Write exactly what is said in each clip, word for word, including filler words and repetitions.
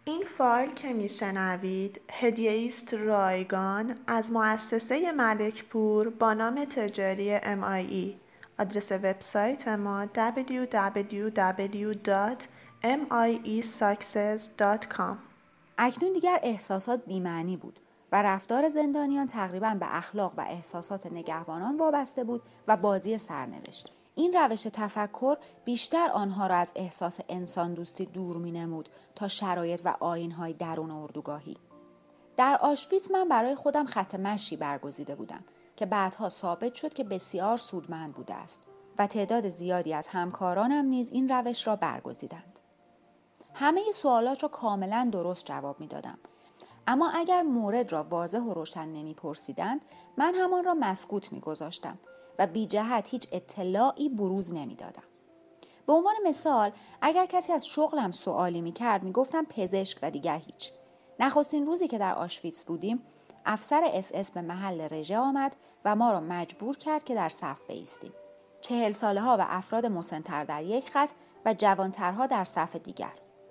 این فایل که میشنوید هدیه است رایگان از مؤسسه ملکپور با نام تجاری ام آی ای. آدرس وبسایت ما دبلیو دبلیو دبلیو دات ام آی ای ساکسس دات کام. اکنون دیگر احساسات بی‌معنی بود و رفتار زندانیان تقریباً به اخلاق و احساسات نگهبانان وابسته بود و بازی سرنوشت. این روش تفکر بیشتر آنها را از احساس انسان دوستی دور می‌نمود تا شرایط و آیین‌های درون اردوگاهی. در آشویتز من برای خودم خط مشی برگزیده بودم که بعدها ثابت شد که بسیار سودمند بوده است و تعداد زیادی از همکارانم نیز این روش را برگزیدند. همه سوالات را کاملا درست جواب می دادم. اما اگر مورد را واضح و روشن نمی پرسیدند، من همان را مسکوت می گذاشتم و بی جهت هیچ اطلاعی بروز نمی دادم. به عنوان مثال، اگر کسی از شغلم سوالی می کرد، می گفتم پزشک و دیگر هیچ. نخستین روزی که در آشویتز بودیم، افسر اس اس به محل رژه آمد و ما را مجبور کرد که در صف بایستیم. چهل ساله ها و افراد مسن‌تر در یک خط و جوانترها در صف دیگر.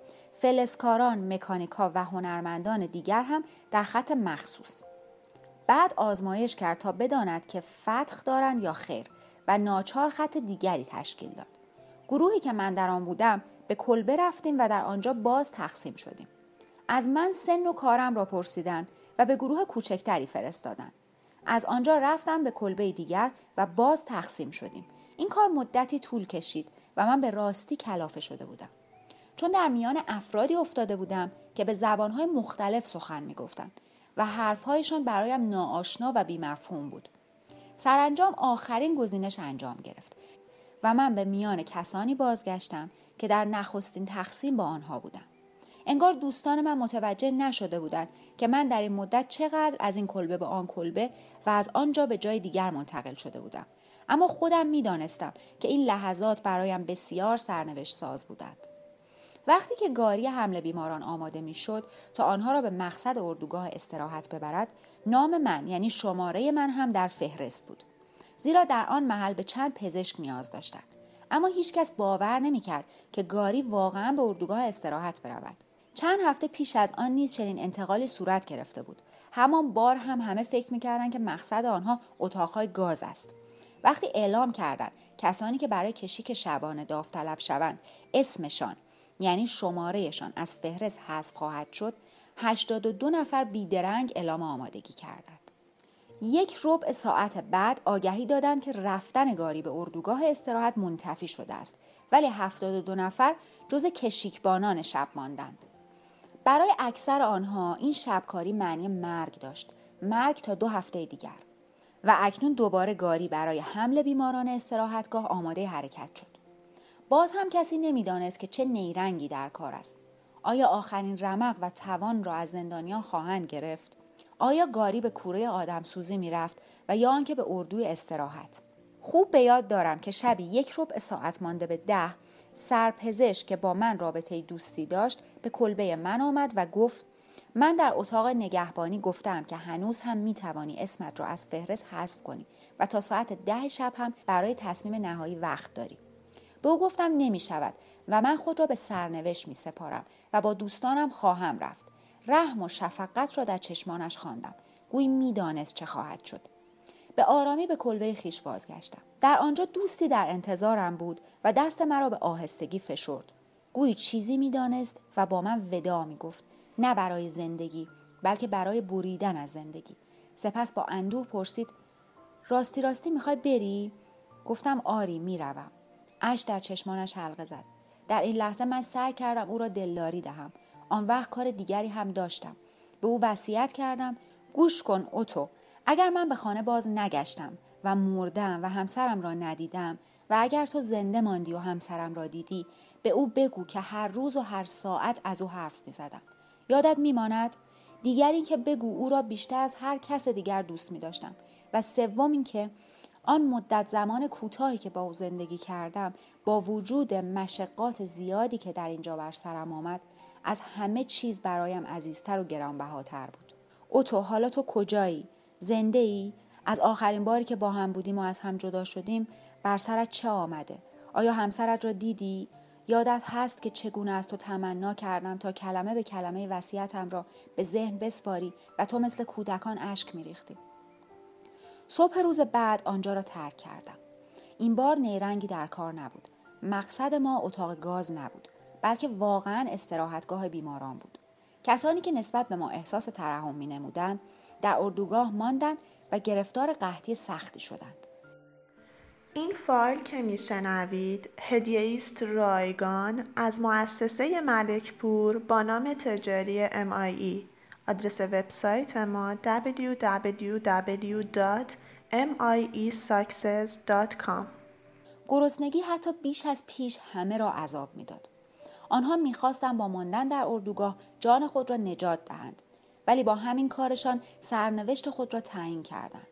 فلزکاران، مکانیکا و هنرمندان دیگر هم در خط مخصوص. بعد آزمایش کرد تا بداند که فتح دارند یا خیر و ناچار خط دیگری تشکیل داد. گروهی که من در آن بودم به کلبه رفتیم و در آنجا باز تقسیم شدیم. از من سن و کارم را پرسیدند و به گروه کوچکتری فرستادند. از آنجا رفتم به کلبه دیگر و باز تقسیم شدیم. این کار مدتی طول کشید و من به راستی کلافه شده بودم. چون در میان افرادی افتاده بودم که به زبانهای مختلف سخن می گفتند و حرفهایشان برایم ناآشنا و بی‌مفهوم بود. سرانجام آخرین گزینش انجام گرفت و من به میان کسانی بازگشتم که در نخستین تقسیم با آنها بودم. انگار دوستان من متوجه نشده بودند که من در این مدت چقدر از این کلبه به آن کلبه و از آنجا به جای دیگر منتقل شده بودم. اما خودم می دانستم که این لحظات برایم بسیار سرنوشت ساز بودند. وقتی که گاری حمل بیماران آماده می شد تا آنها را به مقصد اردوگاه استراحت ببرد، نام من یعنی شماره من هم در فهرست بود. زیرا در آن محل به چند پزشک نیاز داشتند. اما هیچ کس باور نمی کرد که گاری واقعا به اردوگاه استراحت برود. چند هفته پیش از آن نیز چنین انتقالی صورت گرفته بود. همان بار هم همه فکر می کردند که مقصد آنها اتاقهای گاز است. وقتی اعلام کردند کسانی که برای کشیک شبانه داوطلب شوند اسمشان یعنی شمارهشان از فهرست حذف خواهد شد، هشتاد و دو نفر بیدرنگ اعلام آمادگی کردند. یک ربع ساعت بعد آگهی دادند که رفتن گاری به اردوگاه استراحت منتفی شده است، ولی هفتاد و دو نفر جز کشیکبانان شب ماندند. برای اکثر آنها این شبکاری معنی مرگ داشت، مرگ تا دو هفته دیگر. و اکنون دوباره گاری برای حمل بیماران استراحتگاه آماده حرکت شد. باز هم کسی نمیدانست که چه نیرنگی در کار است. آیا آخرین رمق و توان را از زندانیان خواهند گرفت؟ آیا گاری به کوره آدمسوزی می رفت و یا آنکه به اردوی استراحت؟ خوب به یاد دارم که شبی یک ربع ساعت مانده به ده، سرپزشک که با من رابطه دوستی داشت به کلبه من آمد و گفت من در اتاق نگهبانی گفتم که هنوز هم می توانی اسمت را از فهرست حذف کنی و تا ساعت ده شب هم برای تصمیم نهایی وقت داری. به او گفتم نمی شود و من خود را به سرنوشت می سپارم و با دوستانم خواهم رفت. رحم و شفقت را در چشمانش خواندم. گویی می دانست چه خواهد شد. به آرامی به کلبه خیش بازگشتم. در آنجا دوستی در انتظارم بود و دست مرا به آهستگی فشرد. گویی چیزی می دانست و با من وداع می گفت. نه برای زندگی بلکه برای بریدن از زندگی. سپس با اندوه پرسید راستی راستی می خوای بری؟ گفتم آری می روم. اشک در چشمانش حلقه زد. در این لحظه من سعی کردم او را دلداری دهم. آن وقت کار دیگری هم داشتم. به او وصیت کردم گوش کن اوتو، اگر من به خانه باز نگشتم و مردم و همسرم را ندیدم و اگر تو زنده ماندی و همسرم را دیدی، به او بگو که هر روز و هر ساعت از او حرف می زدم. یادت می ماند؟ دیگر این که بگو او را بیشتر از هر کس دیگر دوست می داشتم. و سوم این که آن مدت زمان کوتاهی که با او زندگی کردم با وجود مشقات زیادی که در اینجا بر سرم آمد از همه چیز برایم عزیزتر و گرانبهاتر بود. اوتو حالا تو کجایی؟ زنده ای؟ از آخرین باری که با هم بودیم و از هم جدا شدیم بر سرت چه آمده؟ آیا همسرت را دیدی؟ یادت هست که چگونه از تو تمنا کردم تا کلمه به کلمه وصیتم را به ذهن بسپاری و تو مثل کودکان اشک می‌ریختی. صبح روز بعد آنجا را ترک کردم. این بار نیرنگی در کار نبود. مقصد ما اتاق گاز نبود، بلکه واقعاً استراحتگاه بیماران بود. کسانی که نسبت به ما احساس ترحم می‌نمودند، در اردوگاه ماندند و گرفتار قحطی سختی شدند. این فایل که میشنوید هدیه است رایگان از مؤسسه ملکپور با نام تجاری ام آی ای. آدرس وبسایت ما دبلیو دبلیو دبلیو دات ام آی ای ساکسس دات کام. گرسنگی حتی بیش از پیش همه را عذاب میداد. آنها میخواستند با ماندن در اردوگاه جان خود را نجات دهند، ولی با همین کارشان سرنوشت خود را تعیین کردند.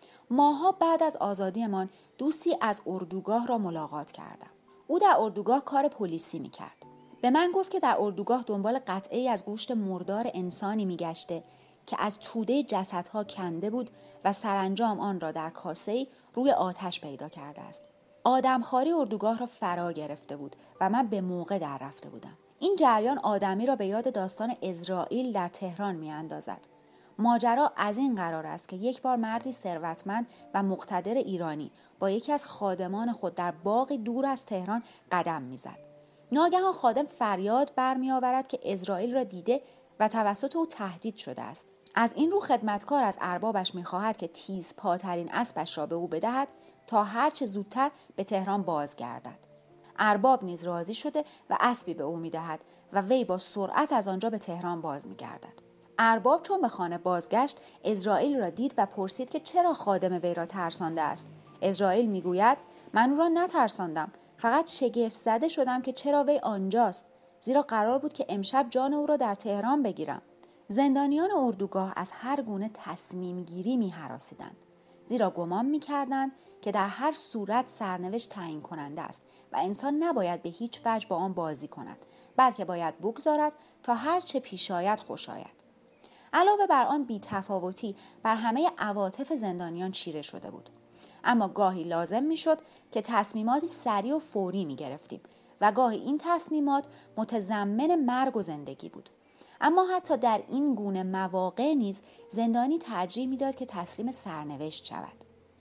ماها بعد از آزادیمان دوستی از اردوگاه را ملاقات کردم. او در اردوگاه کار پلیسی میکرد. به من گفت که در اردوگاه دنبال قطعه‌ای از گوشت مردار انسانی میگشته که از توده جسدها کنده بود و سرانجام آن را در کاسه‌ای روی آتش پیدا کرده است. آدمخواری اردوگاه را فرا گرفته بود و من به موقع در رفته بودم. این جریان آدمی را به یاد داستان اسرائیل در تهران میاندازد. ماجرا از این قرار است که یک بار مردی ثروتمند و مقتدر ایرانی با یکی از خادمان خود در باغی دور از تهران قدم میزد. ناگهان خادم فریاد برمی آورد که اسرائیل را دیده و توسط او تهدید شده است. از این رو خدمتکار از اربابش می‌خواهد که تیز پاترین اسبش را به او بدهد تا هر چه زودتر به تهران بازگردد. ارباب نیز راضی شده و اسبی به او می‌دهد و وی با سرعت از آنجا به تهران باز می‌گردد. ارباب چون به خانه بازگشت، اسرائیل را دید و پرسید که چرا خادم وی را ترسانده است. اسرائیل می‌گوید من او را نترساندم، فقط شگفت زده شدم که چرا وی آنجاست، زیرا قرار بود که امشب جان او را در تهران بگیرم. زندانیان اردوگاه از هر گونه تصمیم گیری می هراسیدند، زیرا گمان می کردند که در هر صورت سرنوشت تعیین کننده است و انسان نباید به هیچ وجه با آن بازی کند، بلکه باید بگذارد تا هر چه پیش آید خوش آید. علاوه بر آن بی‌تفاوتی بر همه عواطف زندانیان چیره شده بود. اما گاهی لازم می شد که تصمیماتی سریع و فوری می گرفتیم و گاهی این تصمیمات متضمن مرگ و زندگی بود. اما حتی در این گونه مواقع نیز زندانی ترجیح میداد که تسلیم سرنوشت شود.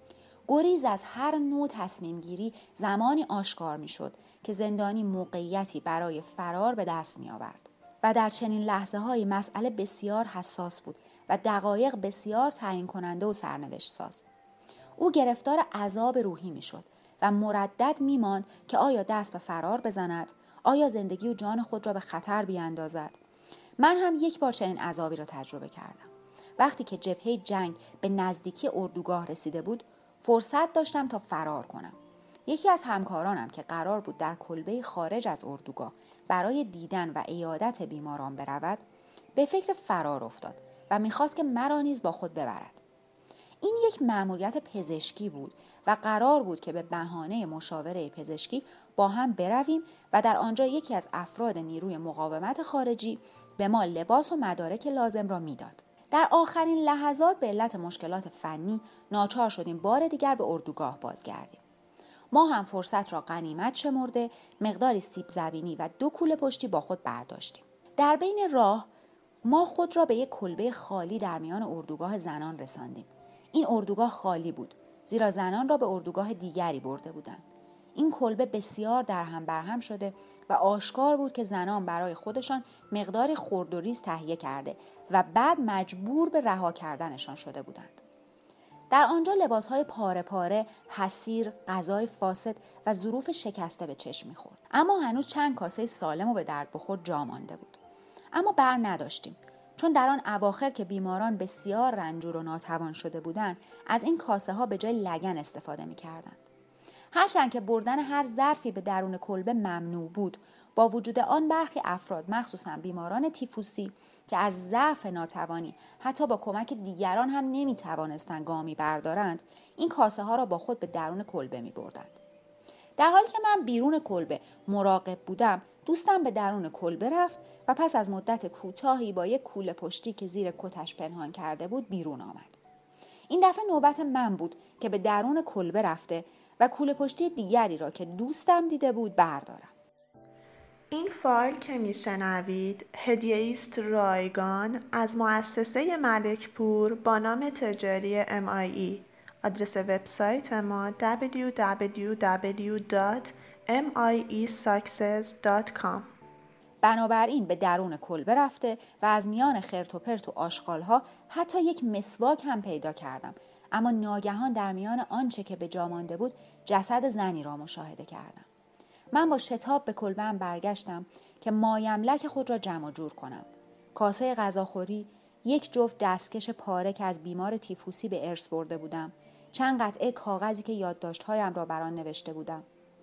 گریز از هر نوع تصمیم گیری زمانی آشکار می شد که زندانی موقعیتی برای فرار به دست می آورد و در چنین لحظه های مسئله بسیار حساس بود و دقایق بسیار تعیین کننده و سرنوشت ساز. او گرفتار عذاب روحی می شد و مردد می ماند که آیا دست به فرار بزند، آیا زندگی و جان خود را به خطر بیاندازد. من هم یک بار چنین عذابی را تجربه کردم. وقتی که جبهه جنگ به نزدیکی اردوگاه رسیده بود، فرصت داشتم تا فرار کنم. یکی از همکارانم که قرار بود در کلبه خارج از اردوگاه برای دیدن و عیادت بیماران برود، به فکر فرار افتاد و می‌خواست که مرا نیز با خود ببرد. این یک مأموریت پزشکی بود و قرار بود که به بهانه مشاوره پزشکی با هم برویم و در آنجا یکی از افراد نیروی مقاومت خارجی به ما لباس و مدارک لازم را میداد. در آخرین لحظات به علت مشکلات فنی ناچار شدیم بار دیگر به اردوگاه بازگردیم. ما هم فرصت را غنیمت شمرده مقداری سیب زمینی و دو کوله پشتی با خود برداشتیم. در بین راه ما خود را به یک کلبه خالی در میان اردوگاه زنان رساندیم. این اردوگاه خالی بود، زیرا زنان را به اردوگاه دیگری برده بودند. این کلبه بسیار درهم برهم شده و آشکار بود که زنان برای خودشان مقداری خورد و ریز تهیه کرده و بعد مجبور به رها کردنشان شده بودند. در آنجا لباسهای پاره پاره، حسیر، غذای فاسد و ظروف شکسته به چشم می‌خورد. اما هنوز چند کاسه سالم و به درد بخور جا مانده بود. اما بر نداشتیم، چون در آن اواخر که بیماران بسیار رنجور و ناتوان شده بودند، از این کاسه ها به جای لگن استفاده می‌کردند. هرچند که بردن هر ظرفی به درون کلبه ممنوع بود، با وجود آن برخی افراد مخصوصا بیماران تیفوسی که از ضعف ناتوانی حتی با کمک دیگران هم نمی‌توانستند گامی بردارند، این کاسه ها را با خود به درون کلبه می‌بردند. در حالی که من بیرون کلبه مراقب بودم، دوستم به درون کلبه رفت و پس از مدت کوتاهی با یک کوله پشتی که زیر کتش پنهان کرده بود بیرون آمد. این دفعه نوبت من بود که به درون کلبه رفته و کوله پشتی دیگری را که دوستم دیده بود بردارم. این فایل که میشنوید هدیه است رایگان از مؤسسه ملکپور با نام تجاری ام آی ای. آدرس وبسایت ما دبلیو دبلیو دبلیو دات ام آی ای ساکسس دات کام. بنابراین به درون کلبه رفته و از میان خرت و پرت و آشغالها حتی یک مسواک هم پیدا کردم، اما ناگهان در میان آنچه که به جا مانده بود جسد زنی را مشاهده کردم. من با شتاب به کلبه‌ام برگشتم که مایملک خود را جمع جور کنم. کاسه غذاخوری، یک جفت دستکش پاره که از بیمار تیفوسی به ارث برده بودم، چند قطعه کاغذی که یادداشت‌هایم را بر آن نوشته بودم.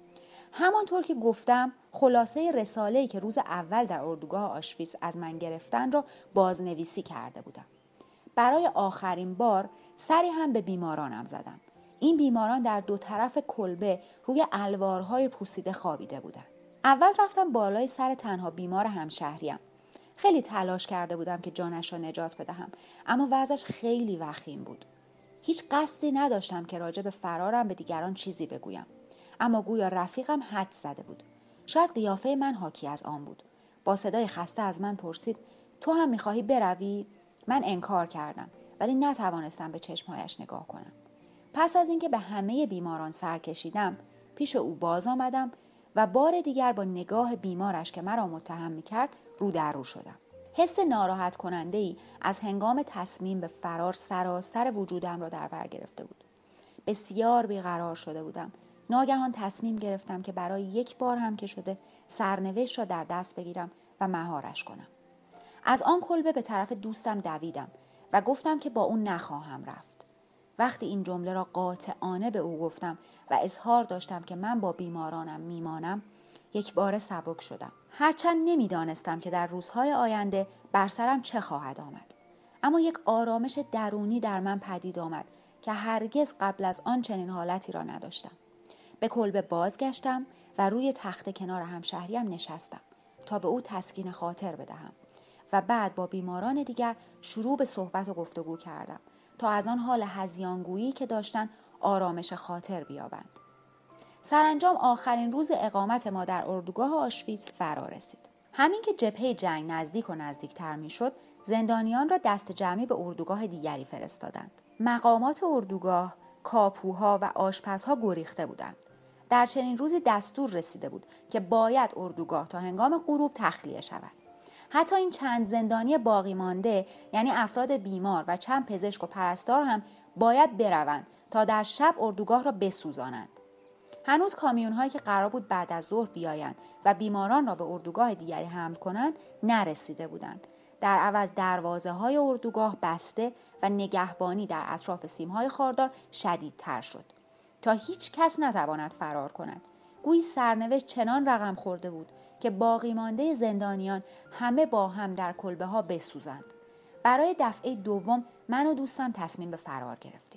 همانطور که گفتم خلاصه رساله‌ای که روز اول در اردوگاه آشویتز از من گرفتن را بازنویسی کرده بودم. برای آخرین بار سری هم به بیمارانم زدم. این بیماران در دو طرف کلبه روی الوارهای پوسیده خوابیده بودند. اول رفتم بالای سر تنها بیمار همشهریم. خیلی تلاش کرده بودم که جانش را نجات بدهم، اما وضعش خیلی وخیم بود. هیچ قصدی نداشتم که راجع به فرارم به دیگران چیزی بگویم، اما گویا رفیقم حد زده بود. شاید قیافه من حاکی از آن بود. با صدای خسته از من پرسید: تو هم می‌خواهی بروی؟ من انکار کردم، ولی نتوانستم به چشمهایش نگاه کنم. پس از اینکه به همه بیماران سر کشیدم، پیش او باز آمدم و بار دیگر با نگاه بیمارش که مرا متهم می‌کرد رو در رو شدم. حس ناراحت کننده‌ای از هنگام تصمیم به فرار سراسر وجودم را در بر گرفته بود. بسیار بیقرار شده بودم. ناگهان تصمیم گرفتم که برای یک بار هم که شده سرنوشت را در دست بگیرم و مهارش کنم. از آن کلبه به طرف دوستم دویدم و گفتم که با اون نخواهم رفت. وقتی این جمله را قاطعانه به او گفتم و اظهار داشتم که من با بیمارانم میمانم، یک بار سبک شدم. هرچند نمیدانستم که در روزهای آینده بر سرم چه خواهد آمد، اما یک آرامش درونی در من پدید آمد که هرگز قبل از آن چنین حالتی را نداشتم. به کلبه بازگشتم و روی تخت کنار همشهریم نشستم تا به او تسکین خاطر بدهم و بعد با بیماران دیگر شروع به صحبت و گفتگو کردم تا از آن حال هذیانگویی که داشتن آرامش خاطر بیابند. سرانجام آخرین روز اقامت ما در اردوگاه آشویتز فرا رسید. همین که جبهه جنگ نزدیک و نزدیکتر میشد، زندانیان را دست جمعی به اردوگاه دیگری فرستادند. مقامات اردوگاه، کاپوها و آشپزها گریخته بودند. در چنین روزی دستور رسیده بود که باید اردوگاه تا هنگام غروب تخلیه شود. حتی این چند زندانی باقی مانده، یعنی افراد بیمار و چند پزشک و پرستار هم باید بروند تا در شب اردوگاه را بسوزانند. هنوز کامیون هایی که قرار بود بعد از ظهر بیایند و بیماران را به اردوگاه دیگری حمل کنند نرسیده بودند. در عوض دروازه های اردوگاه بسته و نگهبانی در اطراف سیمهای خاردار شدیدتر شد تا هیچ کس نتواند فرار کند. گویی سرنوشت چنان رقم خورده بود که باقی مانده زندانیان همه با هم در کلبه ها بسوزند. برای دفعه دوم من و دوستم تصمیم به فرار گرفتیم.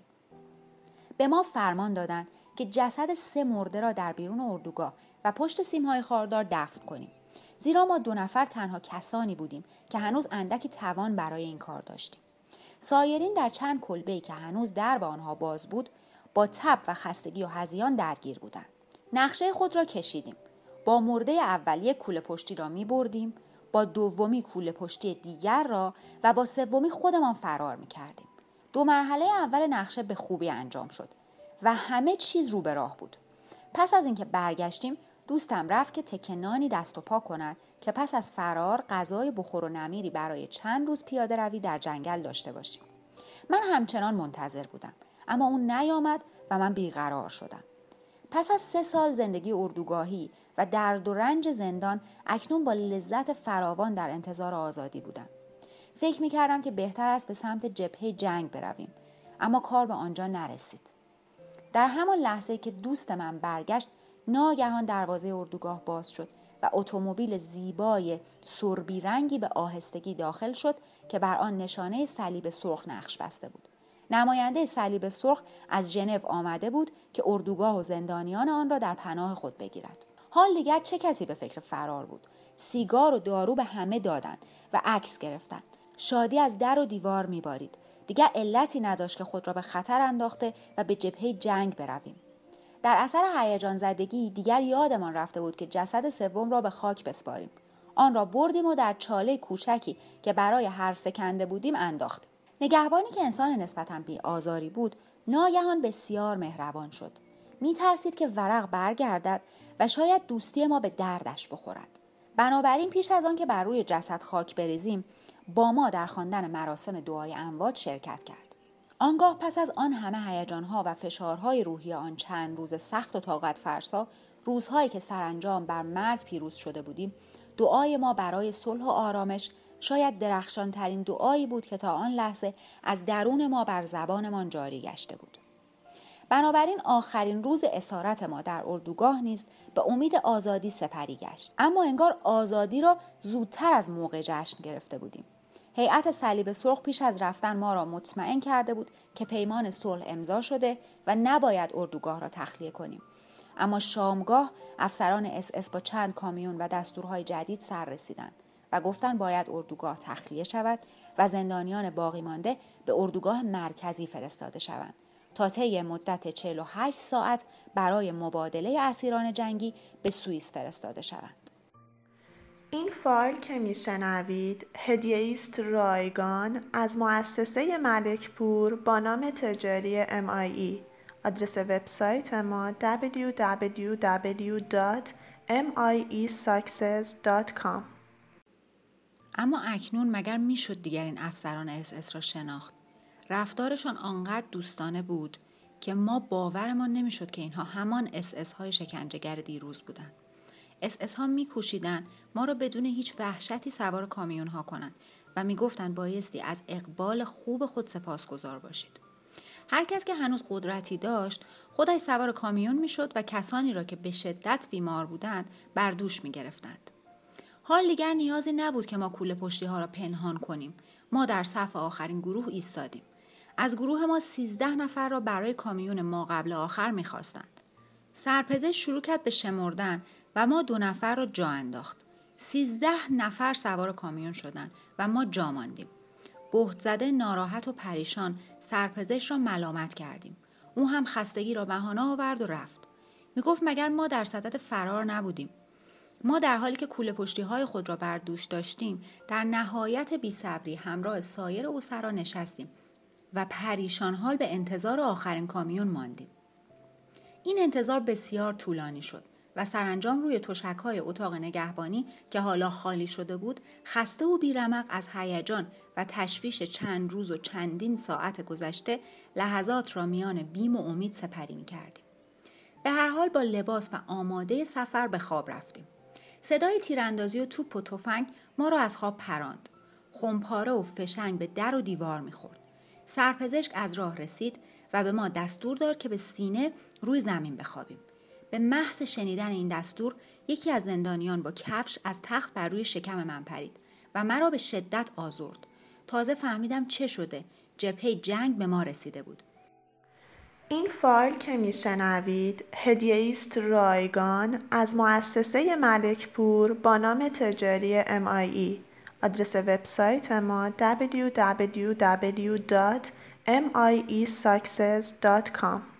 به ما فرمان دادند که جسد سه مرده را در بیرون اردوگاه و پشت سیمهای خاردار دفن کنیم، زیرا ما دو نفر تنها کسانی بودیم که هنوز اندکی توان برای این کار داشتیم. سایرین در چند کلبه‌ای که هنوز درب آنها باز بود با تب و خستگی و هذیان درگیر بودند. نقشه خود را کشیدیم. با مرده اولیه کوله پشتی را می بردیم، با دومی کوله پشتی دیگر را و با سومی خودمان فرار می کردیم. دو مرحله اول نقشه به خوبی انجام شد و همه چیز رو به راه بود. پس از اینکه برگشتیم، دوستم رفت که تکنانی دست و پا کند که پس از فرار غذای بخور و نمیری برای چند روز پیاده روی در جنگل داشته باشیم. من همچنان منتظر بودم، اما اون نیامد و من بیقرار شدم. پس از سه سال زندگی اردوگاهی و درد و رنج زندان، اکنون با لذت فراوان در انتظار آزادی بودم. فکر می‌کردم که بهتر است به سمت جبهه جنگ برویم، اما کار به آنجا نرسید. در همان لحظه که دوست من برگشت، ناگهان دروازه اردوگاه باز شد و اتومبیل زیبای سربی رنگی به آهستگی داخل شد که بر آن نشانه صلیب سرخ نقش بسته بود. نماینده صلیب سرخ از ژنو آمده بود که اردوگاه و زندانیان آن را در پناه خود بگیرد. حال دیگر چه کسی به فکر فرار بود؟ سیگار و دارو به همه دادند و عکس گرفتند. شادی از در و دیوار می‌بارید. دیگر علتی نداشت که خود را به خطر انداخته و به جبهه جنگ برویم. در اثر هیجان زدگی دیگر یادمان رفته بود که جسد سوم را به خاک بسپاریم. آن را بردیم و در چاله کوچکی که برای هرسه کنده بودیم انداختیم. نگهبانی که انسان نسبتاً بی آزاری بود، ناگهان بسیار مهربان شد. می ترسید که ورق برگردد و شاید دوستی ما به دردش بخورد. بنابراین پیش از آن که بر روی جسد خاک بریزیم، با ما در خواندن مراسم دعای اموات شرکت کرد. آنگاه پس از آن همه هیجان‌ها و فشارهای روحی آن چند روز سخت و طاقت فرسا، روزهایی که سرانجام بر مرگ پیروز شده بودیم، دعای ما برای صلح و آرامش شاید درخشان ترین دعایی بود که تا آن لحظه از درون ما بر زبانمان جاری گشته بود. بنابراین آخرین روز اسارت ما در اردوگاه نیز به امید آزادی سپری گشت، اما انگار آزادی را زودتر از موقع جشن گرفته بودیم. هیئت صلیب سرخ پیش از رفتن ما را مطمئن کرده بود که پیمان صلح امضا شده و نباید اردوگاه را تخلیه کنیم. اما شامگاه افسران اس اس با چند کامیون و دستورهای جدید سر رسیدند و گفتند باید اردوگاه تخلیه شود و زندانیان باقی مانده به اردوگاه مرکزی فرستاده شوند تا طی مدت چهل و هشت ساعت برای مبادله اسیران جنگی به سوئیس فرستاده شوند. این فایل که میشنوید هدیه است رایگان از مؤسسه ملکپور با نام تجاری ام آی ای. آدرس وبسایت ما دبلیو دبلیو دبلیو دات ام آی ای ساکسس دات کام. اما اکنون مگر میشد دیگر این افسران اس اس را شناخت؟ رفتارشان آنقدر دوستانه بود که ما باورمان نمیشد که اینها همان اس اس های شکنجهگر دیروز بودند. اس اس ها میکوشیدند ما را بدون هیچ وحشتی سوار کامیون ها کنند و میگفتند بایستی از اقبال خوب خود سپاسگزار باشید. هر کس که هنوز قدرتی داشت خودش سوار کامیون میشد و کسانی را که به شدت بیمار بودند بر دوش میگرفتند. حال دیگر نیازی نبود که ما کوله پشتی ها را پنهان کنیم. ما در صف آخرین گروه ایستادیم. از گروه ما سیزده نفر را برای کامیون ما قبل آخر میخواستند. سرپزشک شروع کرد به شمردن و ما دو نفر را جا انداخت. سیزده نفر سوار کامیون شدند و ما جا ماندیم. بهت زده، ناراحت و پریشان سرپزشک را ملامت کردیم. او هم خستگی را بهانه آورد و رفت. می گفت مگر ما در صدد فرار نبودیم؟ ما در حالی که کوله پشتی های خود را بر دوش داشتیم در نهایت بی‌صبری همراه سایر اسرا نشستیم و پریشان حال به انتظار آخرین کامیون ماندیم. این انتظار بسیار طولانی شد و سرانجام روی تشک‌های اتاق نگهبانی که حالا خالی شده بود، خسته و بیرمق از هیجان و تشویش چند روز و چندین ساعت گذشته، لحظات را میان بیم و امید سپری می‌کردیم. به هر حال با لباس و آماده سفر به خواب رفتیم. صدای تیراندازی و توپ و تفنگ ما را از خواب پراند. خمپاره و فشنگ به در و دیوار می‌خورد. سرپزشک از راه رسید و به ما دستور داد که به سینه روی زمین بخوابیم. به محض شنیدن این دستور یکی از زندانیان با کفش از تخت بر روی شکم من پرید و مرا به شدت آزرد. تازه فهمیدم چه شده. جبهه جنگ به ما رسیده بود. این فایل که میشنوید هدیه است رایگان از مؤسسه ملکپور با نام تجاری ام آی ای. آدرس وبسایت ما دبلیو دبلیو دبلیو دات ام آی ای ساکسس دات کام.